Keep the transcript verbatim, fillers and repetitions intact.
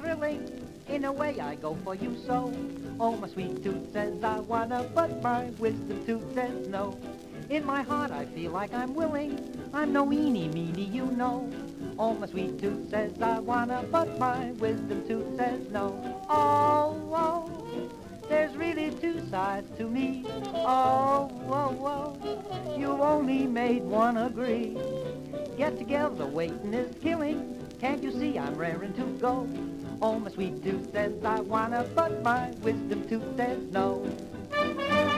thrilling. In a way I go for you so. Oh, my sweet tooth says I wanna, but my wisdom tooth says no. In my heart I feel like I'm willing. I'm no eeny meeny, you know. Oh, my sweet tooth says I wanna, but my wisdom tooth says no. Oh, oh, there's really two sides to me. Oh, oh, oh, you only made one agree. Get together, waiting is killing. Can't you see I'm raring to go? Oh, my sweet tooth says I wanna, but my wisdom tooth says no.